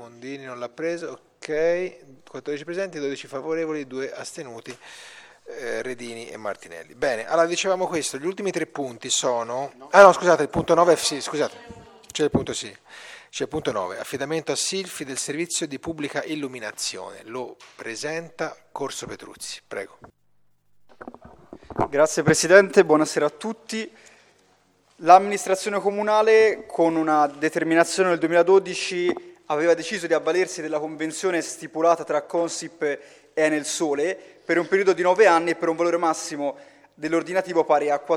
Mondini non l'ha preso, ok, 14 presenti, 12 favorevoli, 2 astenuti, Redini e Martinelli. Bene, allora dicevamo questo, gli ultimi 3 punti sono... Ah no, scusate, il punto 9, sì, scusate, c'è il punto sì. C'è il punto 9, affidamento a Silfi del servizio di pubblica illuminazione. Lo presenta Corso Petruzzi. Prego. Grazie Presidente, buonasera a tutti. L'amministrazione comunale, con una determinazione nel 2012, aveva deciso di avvalersi della convenzione stipulata tra Consip e Enel Sole per un periodo di 9 anni e per un valore massimo dell'ordinativo pari a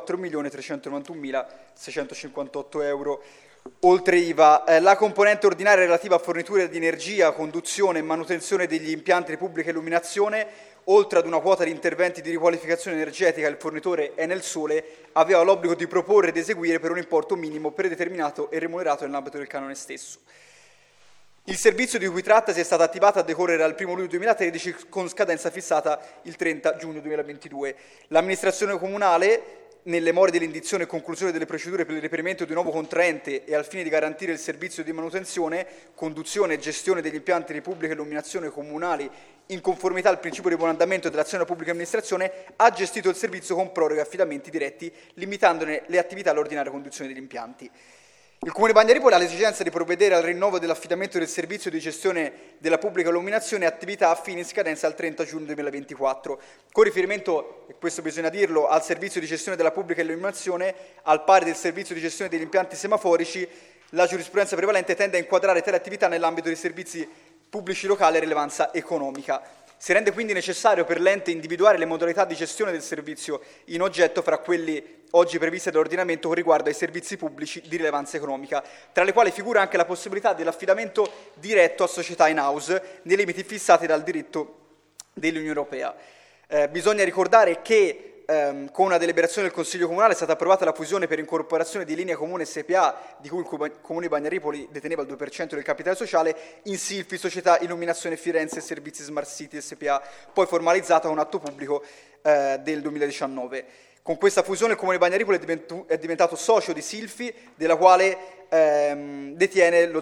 4.391.658 euro. Oltre IVA, la componente ordinaria relativa a forniture di energia, conduzione e manutenzione degli impianti di pubblica illuminazione, oltre ad una quota di interventi di riqualificazione energetica, il fornitore Enel Sole aveva l'obbligo di proporre ed eseguire per un importo minimo predeterminato e remunerato nell'ambito del canone stesso. Il servizio di cui trattasi è stato attivato a decorrere dal 1 luglio 2013 con scadenza fissata il 30 giugno 2022. L'amministrazione comunale, nelle more dell'indizione e conclusione delle procedure per il reperimento di un nuovo contraente e al fine di garantire il servizio di manutenzione, conduzione e gestione degli impianti di pubblica illuminazione comunali in conformità al principio di buon andamento dell'azione della pubblica amministrazione, ha gestito il servizio con proroghe e affidamenti diretti, limitandone le attività all'ordinaria conduzione degli impianti. Il Comune di Bagnaripoli ha l'esigenza di provvedere al rinnovo dell'affidamento del servizio di gestione della pubblica illuminazione e attività a fine in scadenza al 30 giugno 2024. Con riferimento, e questo bisogna dirlo, al servizio di gestione della pubblica illuminazione, al pari del servizio di gestione degli impianti semaforici, la giurisprudenza prevalente tende a inquadrare tale attività nell'ambito dei servizi pubblici locali a rilevanza economica. Si rende quindi necessario per l'ente individuare le modalità di gestione del servizio in oggetto fra quelli oggi previste dall'ordinamento con riguardo ai servizi pubblici di rilevanza economica, tra le quali figura anche la possibilità dell'affidamento diretto a società in-house nei limiti fissati dal diritto dell'Unione Europea. Bisogna ricordare che con una deliberazione del Consiglio Comunale è stata approvata la fusione per incorporazione di Linea Comune SPA, di cui il Comune di Bagnaripoli deteneva il 2% del capitale sociale, in Silfi, Società Illuminazione Firenze e Servizi Smart City SPA, poi formalizzata con atto pubblico del 2019. Con questa fusione il Comune di Bagnaripoli è diventato socio di Silfi, della quale detiene lo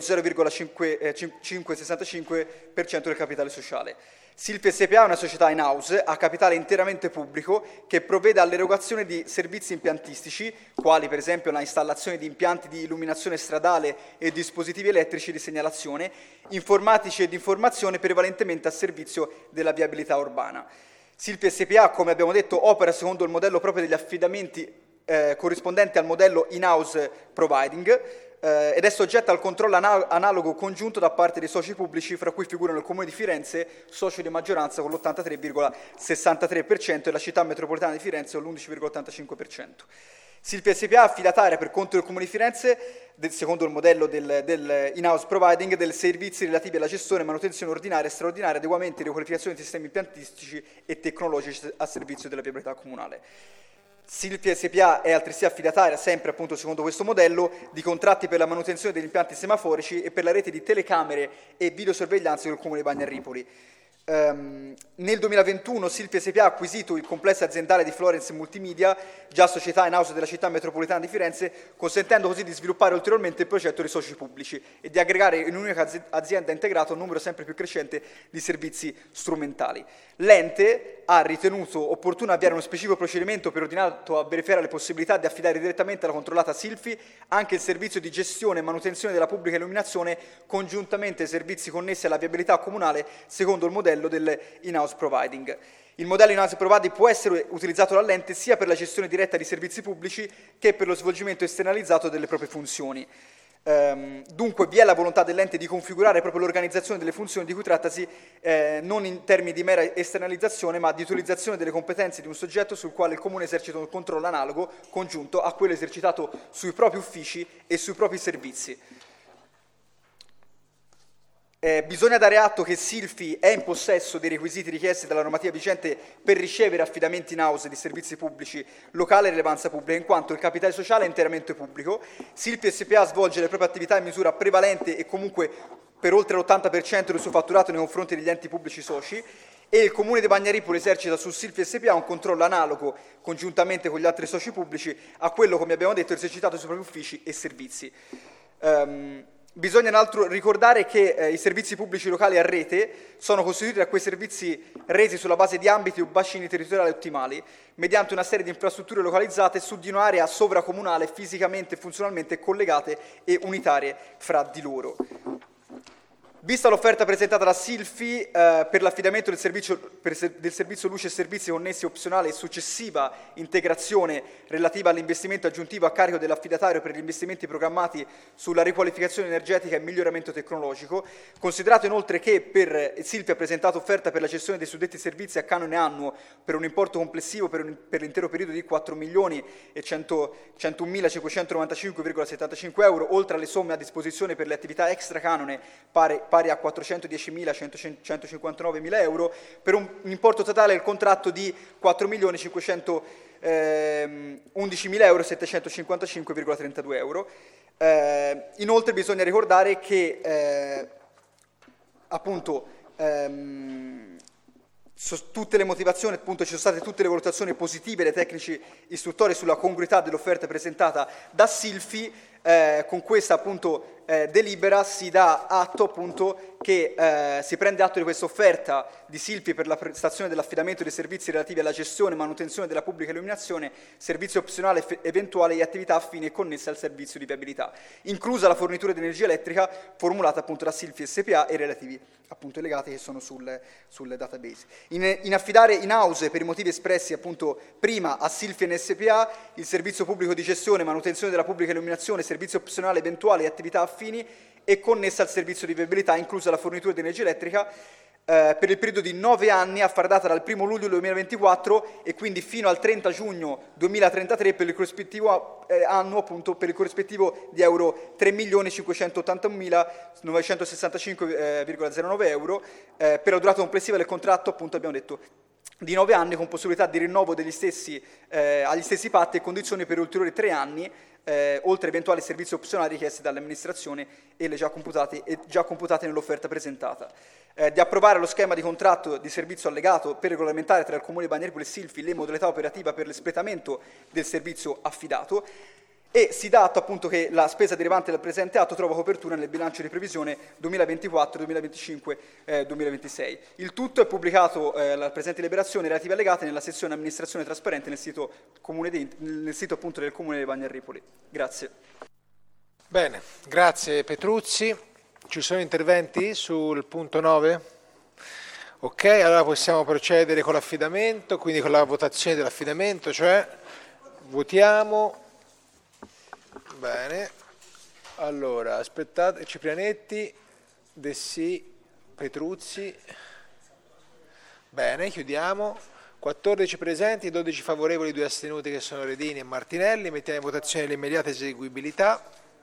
0,565% del capitale sociale. Silfi SPA è una società in-house a capitale interamente pubblico che provvede all'erogazione di servizi impiantistici, quali per esempio la installazione di impianti di illuminazione stradale e dispositivi elettrici di segnalazione, informatici e di informazione prevalentemente a servizio della viabilità urbana. Silfi SPA, come abbiamo detto, opera secondo il modello proprio degli affidamenti corrispondente al modello in-house providing, ed è soggetta al controllo analogo congiunto da parte dei soci pubblici, fra cui figurano il Comune di Firenze, socio di maggioranza con l'83,63% e la Città Metropolitana di Firenze con l'11,85%. Silfi SPA affidataria per conto del Comune di Firenze, secondo il modello del in-house providing, dei servizi relativi alla gestione e manutenzione ordinaria e straordinaria, adeguamenti e riqualificazione di sistemi impiantistici e tecnologici a servizio della viabilità comunale. Silfi SPA è altresì affidataria, sempre appunto secondo questo modello, di contratti per la manutenzione degli impianti semaforici e per la rete di telecamere e videosorveglianza del Comune di Bagnaripoli. Nel 2021 Silfi SPA ha acquisito il complesso aziendale di Florence Multimedia, già società in house della Città Metropolitana di Firenze, consentendo così di sviluppare ulteriormente il progetto dei soci pubblici e di aggregare in un'unica azienda integrata un numero sempre più crescente di servizi strumentali. L'ente ha ritenuto opportuno avviare uno specifico procedimento per ordinato a verificare le possibilità di affidare direttamente alla controllata Silfi anche il servizio di gestione e manutenzione della pubblica illuminazione congiuntamente ai servizi connessi alla viabilità comunale secondo il modello del in-house providing. Il modello in-house providing può essere utilizzato dall'ente sia per la gestione diretta di servizi pubblici che per lo svolgimento esternalizzato delle proprie funzioni. Dunque vi è la volontà dell'ente di configurare proprio l'organizzazione delle funzioni di cui trattasi non in termini di mera esternalizzazione ma di utilizzazione delle competenze di un soggetto sul quale il Comune esercita un controllo analogo congiunto a quello esercitato sui propri uffici e sui propri servizi. Bisogna dare atto che Silfi è in possesso dei requisiti richiesti dalla normativa vigente per ricevere affidamenti in house di servizi pubblici locali a rilevanza pubblica, in quanto il capitale sociale è interamente pubblico. Silfi SPA svolge le proprie attività in misura prevalente e comunque per oltre l'80% del suo fatturato nei confronti degli enti pubblici soci e il Comune di Bagnaripoli esercita su Silfi SPA un controllo analogo, congiuntamente con gli altri soci pubblici, a quello, come abbiamo detto, esercitato sui propri uffici e servizi. Bisogna inoltre ricordare che i servizi pubblici locali a rete sono costituiti da quei servizi resi sulla base di ambiti o bacini territoriali ottimali, mediante una serie di infrastrutture localizzate su di un'area sovracomunale fisicamente e funzionalmente collegate e unitarie fra di loro. Vista l'offerta presentata da Silfi per l'affidamento del servizio luce e servizi connessi opzionale e successiva integrazione relativa all'investimento aggiuntivo a carico dell'affidatario per gli investimenti programmati sulla riqualificazione energetica e miglioramento tecnologico, considerato inoltre che per Silfi ha presentato offerta per la cessione dei suddetti servizi a canone annuo per un importo complessivo per l'intero periodo di 4.101.595,75 euro, oltre alle somme a disposizione per le attività extra canone pari a 410.159.000 euro, per un importo totale del contratto di 4.511.000 euro 755,32 euro. Inoltre bisogna ricordare che tutte le motivazioni, appunto, ci sono state tutte le valutazioni positive dei tecnici istruttori sulla congruità dell'offerta presentata da Silfi. Con questa appunto delibera si dà atto appunto che si prende atto di questa offerta di Silfi per la prestazione dell'affidamento dei servizi relativi alla gestione e manutenzione della pubblica illuminazione, servizio opzionale eventuale e attività affini e connesse al servizio di viabilità, inclusa la fornitura di energia elettrica formulata appunto da Silfi SPA e relativi appunto legati che sono sul database. In affidare in house per i motivi espressi appunto prima a Silfi SPA il servizio pubblico di gestione e manutenzione della pubblica illuminazione, servizio opzionale eventuale e attività affini e connessa al servizio di viabilità, inclusa la fornitura di energia elettrica, per il periodo di 9 anni a far data dal 1 luglio 2024 e quindi fino al 30 giugno 2033 per il corrispettivo annuo appunto per il corrispettivo di euro 3.581.965,09 euro per la durata complessiva del contratto appunto abbiamo detto di 9 anni con possibilità di rinnovo degli stessi agli stessi patti e condizioni per ulteriori 3 anni oltre eventuali servizi opzionali richiesti dall'amministrazione e le già computate nell'offerta presentata. Di approvare lo schema di contratto di servizio allegato per regolamentare tra il Comune di Bagnaripoli e Silfi le modalità operative per l'espletamento del servizio affidato e si dà atto appunto che la spesa derivante dal presente atto trova copertura nel bilancio di previsione 2024, 2025, 2026. Il tutto è pubblicato, la presente deliberazione relative allegate nella sezione amministrazione trasparente nel sito appunto del Comune di Bagnaripoli. Grazie. Bene, grazie Petruzzi. Ci sono interventi sul punto 9? Ok, allora possiamo procedere con l'affidamento, quindi con la votazione dell'affidamento, cioè votiamo. Bene, allora aspettate, Ciprianetti, Dessì, Petruzzi. Bene, chiudiamo. 14 presenti, 12 favorevoli, 2 astenuti che sono Redini e Martinelli. Mettiamo in votazione l'immediata eseguibilità.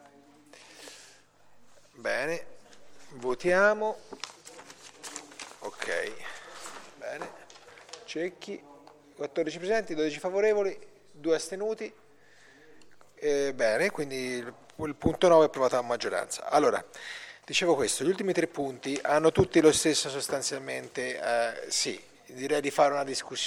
Bene, votiamo. Ok, bene. Cecchi, 14 presenti, 12 favorevoli, 2 astenuti. Bene, quindi il punto 9 è approvato a maggioranza. Allora, dicevo questo, gli ultimi 3 punti hanno tutti lo stesso sostanzialmente, sì, direi di fare una discussione.